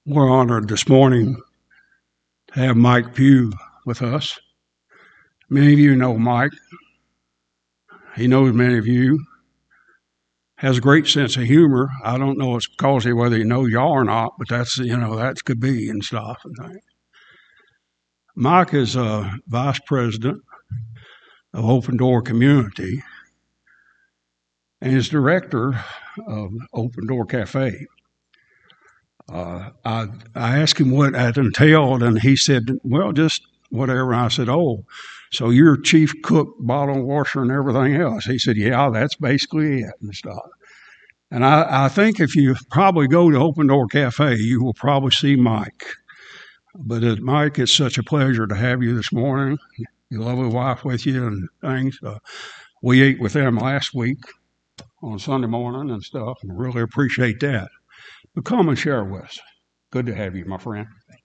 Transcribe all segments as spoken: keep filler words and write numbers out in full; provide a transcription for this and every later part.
We're honored this morning to have Mike Pugh with us. Many of you know Mike. He knows many of you. Has a great sense of humor. I don't know it's because of whether he knows y'all or not, but that's, you know, that could be and stuff and things. Mike is a vice president of Open Door Community and is director of Open Door Cafe. Uh, I I asked him what that entailed, and he said, well, just whatever. And I said, oh, so you're chief cook, bottle washer, and everything else? He said, yeah, that's basically it and stuff. And I, I think if you probably go to Open Door Cafe, you will probably see Mike. But uh, Mike, it's such a pleasure to have you this morning. Your lovely wife with you and things. Uh, we ate with them last week on Sunday morning and stuff, and really appreciate that. But come and share with us. Good to have you, my friend.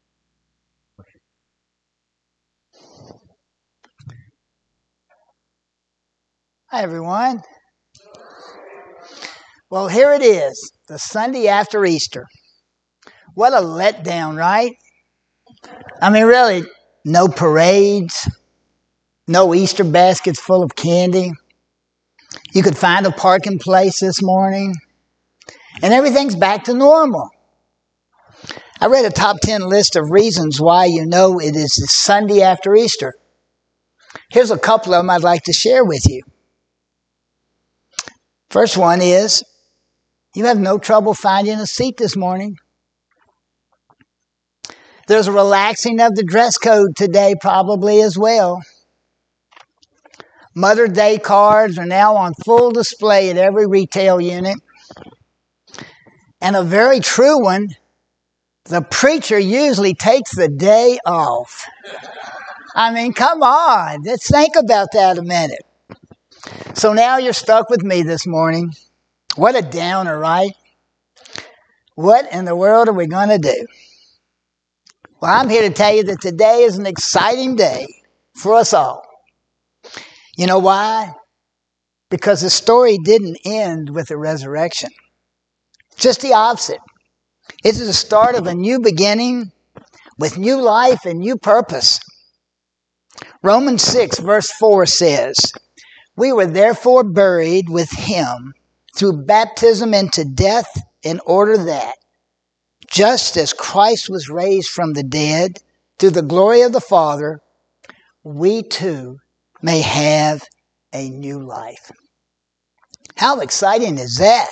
Hi, everyone. Well, here it is, the Sunday after Easter. What a letdown, right? I mean, really, no parades, no Easter baskets full of candy. You could find a parking place this morning, and everything's back to normal. I read a top ten list of reasons why you know it is the Sunday after Easter. Here's a couple of them I'd like to share with you. First one is, you have no trouble finding a seat this morning. There's a relaxing of the dress code today probably as well. Mother Day cards are now on full display at every retail unit. And a very true one, the preacher usually takes the day off. I mean, come on, let's think about that a minute. So now you're stuck with me this morning. What a downer, right? What in the world are we going to do? Well, I'm here to tell you that today is an exciting day for us all. You know why? Because the story didn't end with the resurrection. Just the opposite. It's the start of a new beginning with new life and new purpose. Romans six verse four says, we were therefore buried with him through baptism into death, in order that, just as Christ was raised from the dead through the glory of the Father, we too may have a new life. How exciting is that?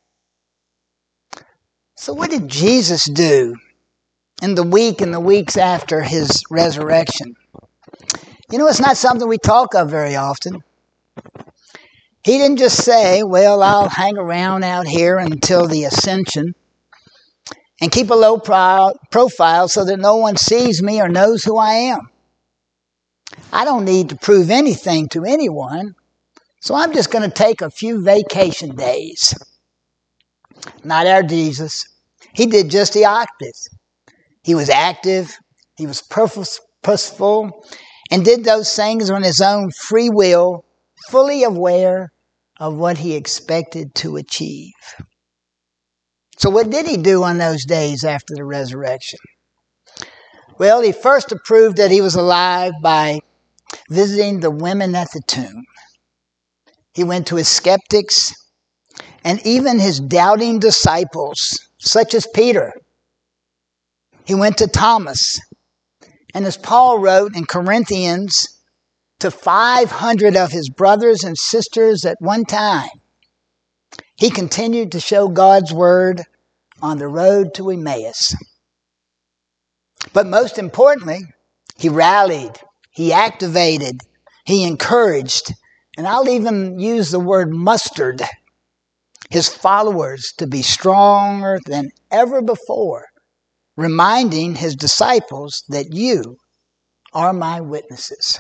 So what did Jesus do in the week and the weeks after his resurrection? You know, it's not something we talk of very often. He didn't just say, well, I'll hang around out here until the ascension and keep a low pro- profile so that no one sees me or knows who I am. I don't need to prove anything to anyone, so I'm just going to take a few vacation days. Not our Jesus. He did just the opposite. He was active, he was purposeful, and did those things on his own free will, fully aware of what he expected to achieve. So what did he do on those days after the resurrection? Well, he first proved that he was alive by visiting the women at the tomb. He went to his skeptics and even his doubting disciples, such as Peter. He went to Thomas. And as Paul wrote in Corinthians, to five hundred of his brothers and sisters at one time, he continued to show God's word on the road to Emmaus. But most importantly, he rallied, he activated, he encouraged, and I'll even use the word mustered his followers to be stronger than ever before, reminding his disciples that you are my witnesses.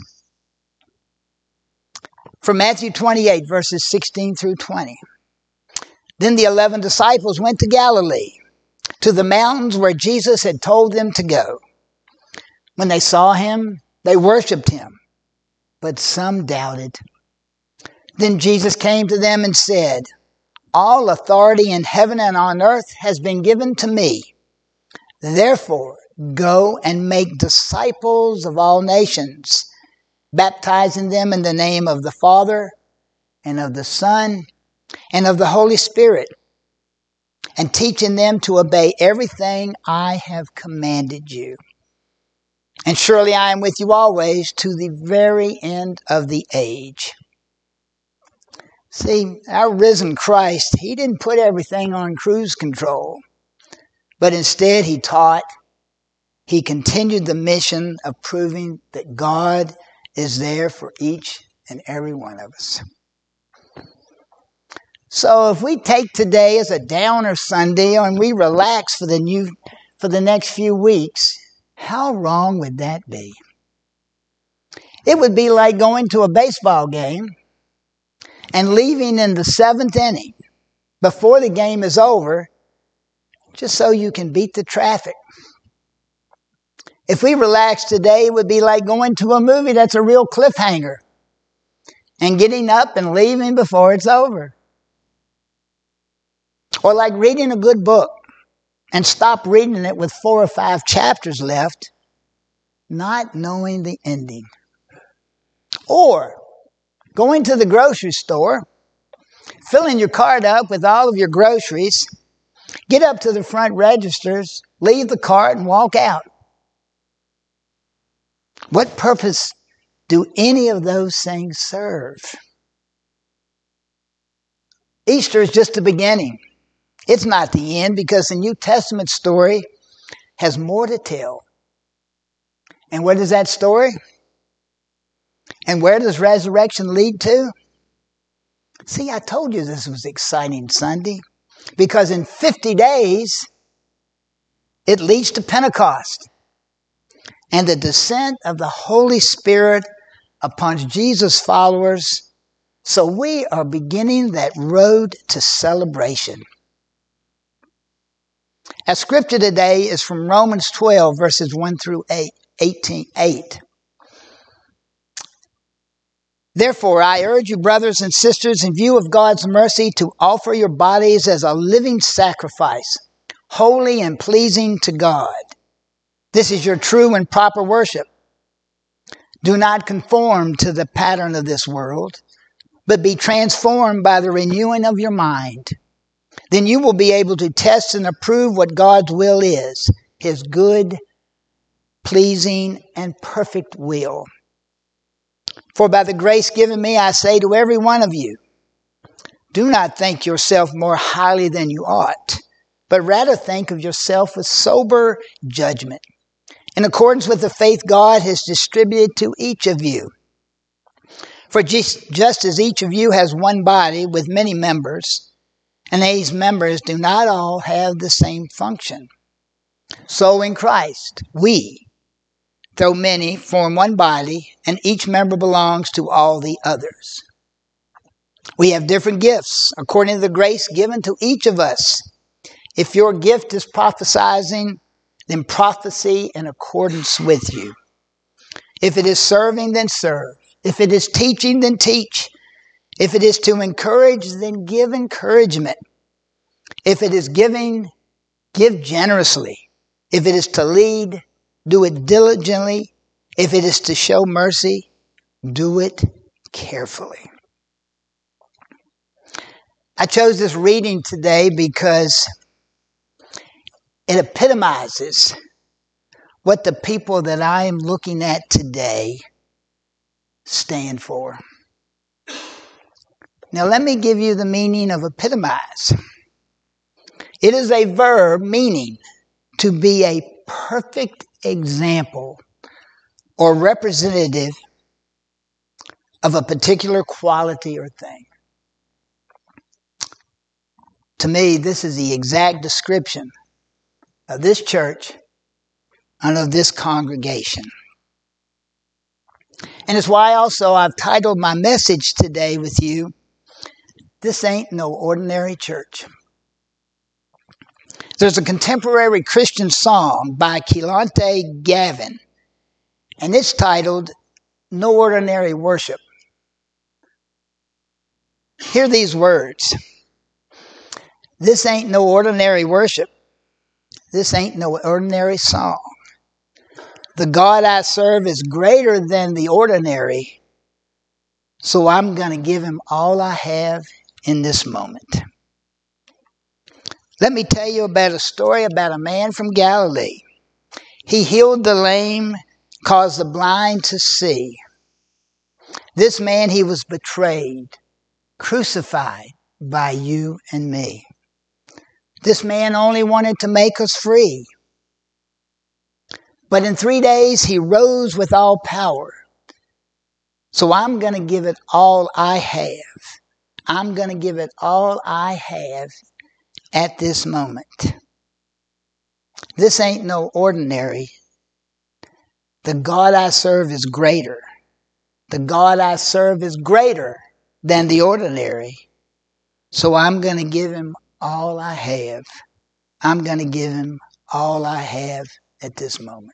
From Matthew twenty-eight, verses sixteen through twenty. Then the eleven disciples went to Galilee, to the mountains where Jesus had told them to go. When they saw him, they worshipped him, but some doubted. Then Jesus came to them and said, all authority in heaven and on earth has been given to me. Therefore, go and make disciples of all nations, baptizing them in the name of the Father and of the Son and of the Holy Spirit, and teaching them to obey everything I have commanded you. And surely I am with you always to the very end of the age. See, our risen Christ, he didn't put everything on cruise control, but instead he taught, he continued the mission of proving that God is there for each and every one of us. So if we take today as a downer Sunday and we relax for the new for the next few weeks, how wrong would that be? It would be like going to a baseball game and leaving in the seventh inning before the game is over just so you can beat the traffic. If we relax today, it would be like going to a movie that's a real cliffhanger and getting up and leaving before it's over. Or like reading a good book and stop reading it with four or five chapters left, not knowing the ending. Or going to the grocery store, filling your cart up with all of your groceries, get up to the front registers, leave the cart and walk out. What purpose do any of those things serve? Easter is just the beginning. It's not the end, because the New Testament story has more to tell. And what is that story? And where does resurrection lead to? See, I told you this was exciting Sunday, because in fifty days, it leads to Pentecost and the descent of the Holy Spirit upon Jesus' followers. So we are beginning that road to celebration. Our scripture today is from Romans twelve, verses one through eight, eighteen, eight. Therefore, I urge you, brothers and sisters, in view of God's mercy, to offer your bodies as a living sacrifice, holy and pleasing to God. This is your true and proper worship. Do not conform to the pattern of this world, but be transformed by the renewing of your mind. Then you will be able to test and approve what God's will is, his good, pleasing, and perfect will. For by the grace given me, I say to every one of you, do not think yourself more highly than you ought, but rather think of yourself with sober judgment, in accordance with the faith God has distributed to each of you. For just, just as each of you has one body with many members, and these members do not all have the same function, so in Christ, we, though many, form one body, and each member belongs to all the others. We have different gifts according to the grace given to each of us. If your gift is prophesying, then prophecy in accordance with you. If it is serving, then serve. If it is teaching, then teach. If it is to encourage, then give encouragement. If it is giving, give generously. If it is to lead, do it diligently. If it is to show mercy, do it carefully. I chose this reading today because it epitomizes what the people that I am looking at today stand for. Now let me give you the meaning of epitomize. It is a verb meaning to be a perfect example or representative of a particular quality or thing. To me, this is the exact description of this church and of this congregation. And it's why also I've titled my message today with you, This Ain't No Ordinary Church. There's a contemporary Christian song by Kelontae Gavin, and it's titled, No Ordinary Worship. Hear these words. This ain't no ordinary worship. This ain't no ordinary song. The God I serve is greater than the ordinary, so I'm going to give him all I have in this moment. Let me tell you about a story about a man from Galilee. He healed the lame, caused the blind to see. This man, he was betrayed, crucified by you and me. This man only wanted to make us free. But in three days, he rose with all power. So I'm going to give it all I have. I'm going to give it all I have at this moment. This ain't no ordinary. The God I serve is greater. The God I serve is greater than the ordinary. So I'm going to give him all I have. I'm going to give him all I have at this moment.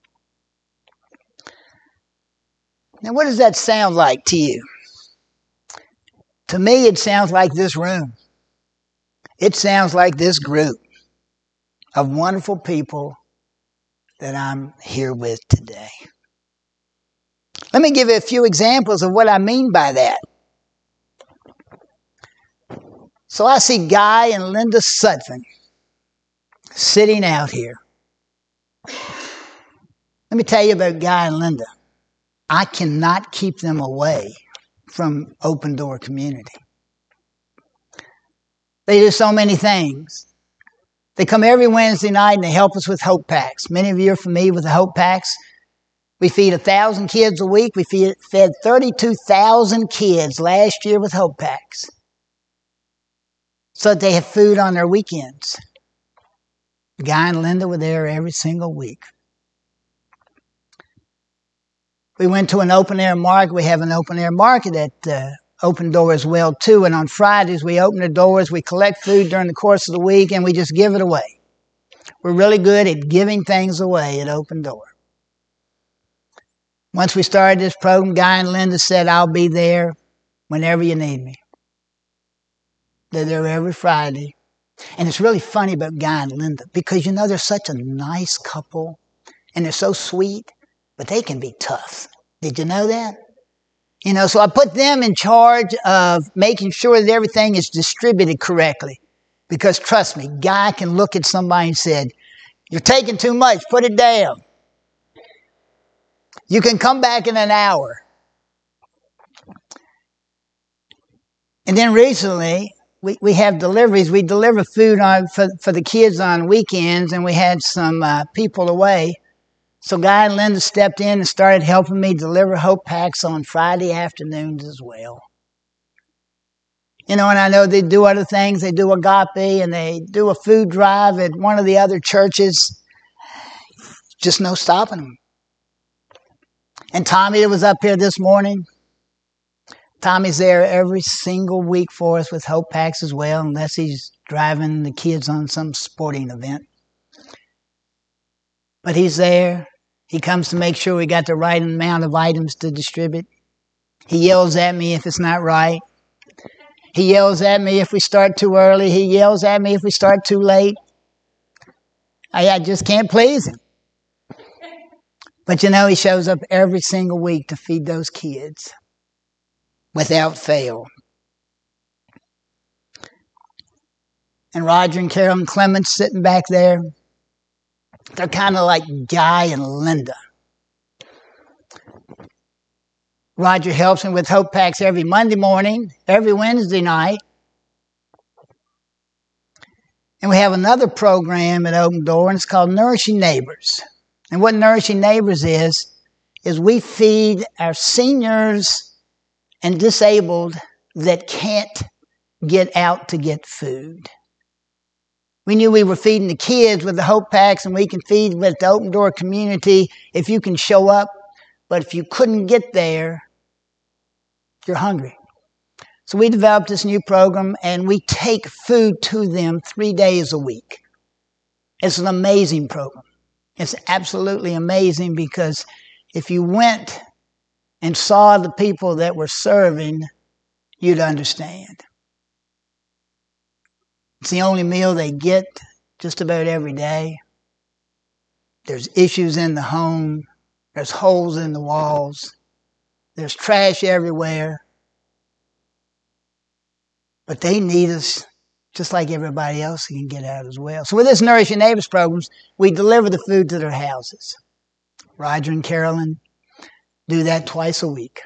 Now, what does that sound like to you? To me, it sounds like this room. It sounds like this group of wonderful people that I'm here with today. Let me give you a few examples of what I mean by that. So I see Guy and Linda Sutphin sitting out here. Let me tell you about Guy and Linda. I cannot keep them away from Open Door Community. They do so many things. They come every Wednesday night and they help us with Hope Packs. Many of you are familiar with the Hope Packs. We feed one thousand kids a week. We feed, fed thirty-two thousand kids last year with Hope Packs, so that they have food on their weekends. Guy and Linda were there every single week. We went to an open-air market. We have an open-air market at uh, Open Door as well, too. And on Fridays, we open the doors. We collect food during the course of the week, and we just give it away. We're really good at giving things away at Open Door. Once we started this program, Guy and Linda said, I'll be there whenever you need me. They're there every Friday. And it's really funny about Guy and Linda because, you know, they're such a nice couple and they're so sweet, but they can be tough. Did you know that? You know, so I put them in charge of making sure that everything is distributed correctly. Because trust me, Guy can look at somebody and say, you're taking too much, put it down. You can come back in an hour. And then recently, we, we have deliveries. We deliver food on for, for the kids on weekends, and we had some uh, people away. So Guy and Linda stepped in and started helping me deliver Hope Packs on Friday afternoons as well. You know, and I know they do other things. They do Agape, and they do a food drive at one of the other churches. Just no stopping them. And Tommy that was up here this morning, Tommy's there every single week for us with Hope Packs as well, unless he's driving the kids on some sporting event. But he's there. He comes to make sure we got the right amount of items to distribute. He yells at me if it's not right. He yells at me if we start too early. He yells at me if we start too late. I, I just can't please him. But you know, he shows up every single week to feed those kids without fail. And Roger and Carolyn Clements sitting back there, they're kind of like Guy and Linda. Roger helps me with Hope Packs every Monday morning, every Wednesday night. And we have another program at Open Door, and it's called Nourishing Neighbors. And what Nourishing Neighbors is, is we feed our seniors and disabled that can't get out to get food. We knew we were feeding the kids with the Hope Packs, and we can feed with the Open Door Community if you can show up. But if you couldn't get there, you're hungry. So we developed this new program, and we take food to them three days a week. It's an amazing program. It's absolutely amazing because if you went and saw the people that we're serving, you'd understand. It's the only meal they get just about every day. There's issues in the home. There's holes in the walls. There's trash everywhere. But they need us just like everybody else can get out as well. So with this Nourishing Neighbors programs, we deliver the food to their houses. Roger and Carolyn do that twice a week.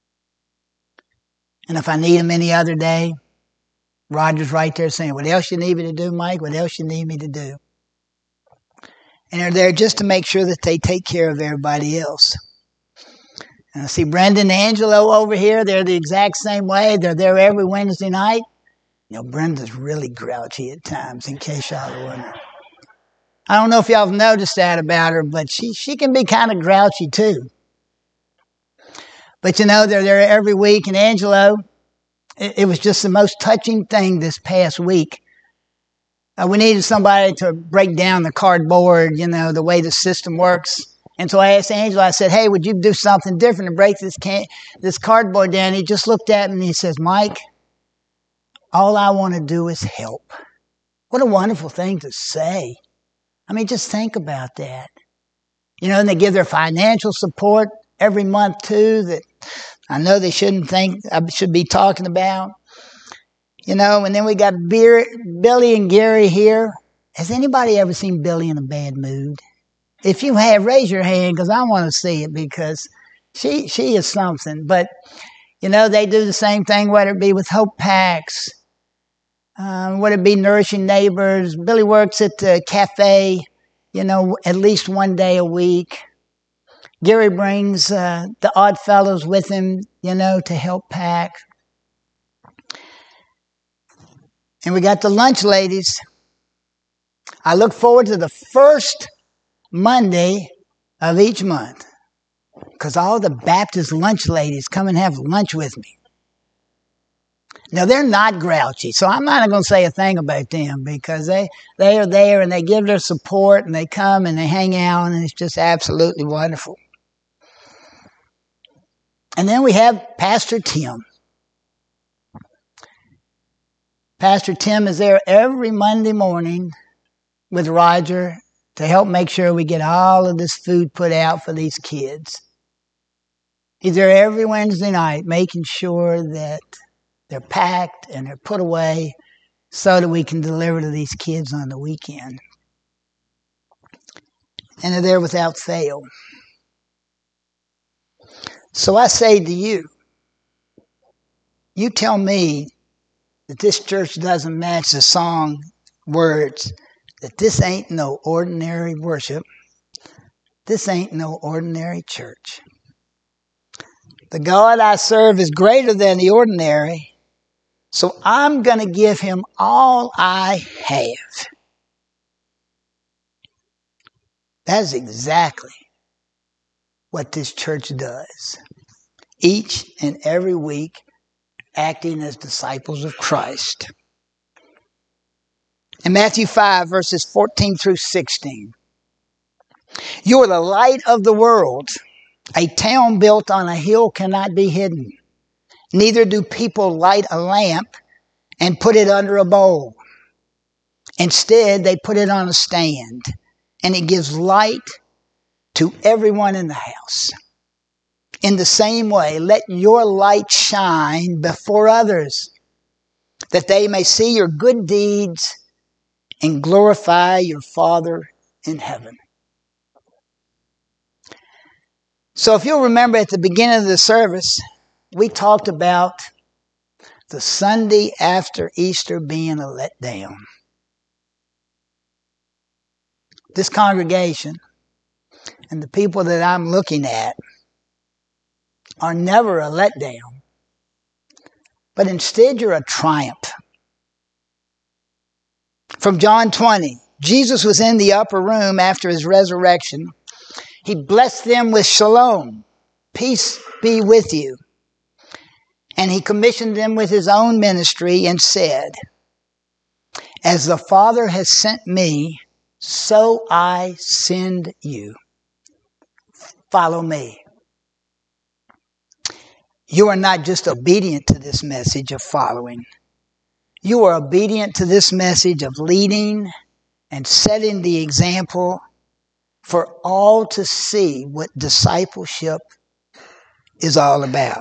And if I need them any other day, Roger's right there saying, what else you need me to do, Mike? What else you need me to do? And they're there just to make sure that they take care of everybody else. And I see Brendan and Angelo over here. They're the exact same way. They're there every Wednesday night. You know, Brenda's really grouchy at times, in case y'all are wondering. I don't know if y'all have noticed that about her, but she, she can be kind of grouchy too. But you know, they're there every week. And Angelo, it, it was just the most touching thing this past week. Uh, we needed somebody to break down the cardboard, you know, the way the system works. And so I asked Angelo, I said, hey, would you do something different to break this can this cardboard down? He just looked at me and he says, Mike, all I want to do is help. What a wonderful thing to say. I mean, just think about that. You know, and they give their financial support every month too, that I know they shouldn't think I should be talking about. You know, and then we got Beer, Billy and Gary here. Has anybody ever seen Billy in a bad mood? If you have, raise your hand because I want to see it, because she she is something. But, you know, they do the same thing, whether it be with Hope Packs, um, whether it be Nourishing Neighbors. Billy works at the cafe, you know, at least one day a week. Gary brings uh, the Odd Fellows with him, you know, to help pack. And we got the lunch ladies. I look forward to the first Monday of each month, because all the Baptist lunch ladies come and have lunch with me. Now, they're not grouchy, so I'm not going to say a thing about them, because they, they are there and they give their support and they come and they hang out, and it's just absolutely wonderful. And then we have Pastor Tim. Pastor Tim is there every Monday morning with Roger to help make sure we get all of this food put out for these kids. He's there every Wednesday night making sure that they're packed and they're put away so that we can deliver to these kids on the weekend. And they're there without fail. So I say to you, you tell me that this church doesn't match the song words, that this ain't no ordinary worship. This ain't no ordinary church. The God I serve is greater than the ordinary, so I'm going to give him all I have. That is exactly what this church does. Each and every week, acting as disciples of Christ. In Matthew five, verses fourteen through sixteen. You are the light of the world. A town built on a hill cannot be hidden. Neither do people light a lamp and put it under a bowl. Instead, they put it on a stand, and it gives light to everyone in the house. In the same way, let your light shine before others, that they may see your good deeds and glorify your Father in heaven. So if you'll remember at the beginning of the service, we talked about the Sunday after Easter being a letdown. This congregation and the people that I'm looking at are never a letdown, but instead you're a triumph. From John twenty, Jesus was in the upper room after his resurrection. He blessed them with shalom, peace be with you. And he commissioned them with his own ministry and said, as the Father has sent me, so I send you. Follow me. You are not just obedient to this message of following. You are obedient to this message of leading and setting the example for all to see what discipleship is all about.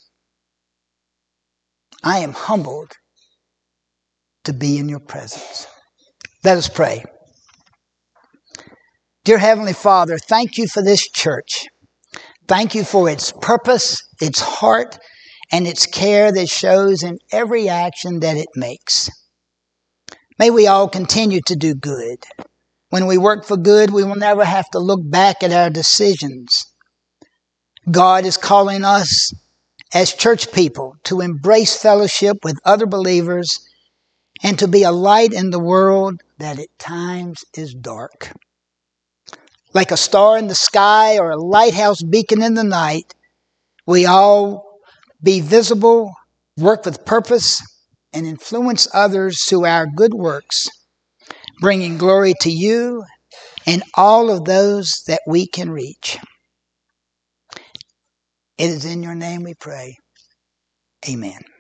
I am humbled to be in your presence. Let us pray. Dear Heavenly Father, thank you for this church. Thank you for its purpose, its heart, and its care that shows in every action that it makes. May we all continue to do good. When we work for good, we will never have to look back at our decisions. God is calling us as church people to embrace fellowship with other believers and to be a light in the world that at times is dark. Like a star in the sky or a lighthouse beacon in the night, we all be visible, work with purpose, and influence others through our good works, bringing glory to you and all of those that we can reach. It is in your name we pray. Amen.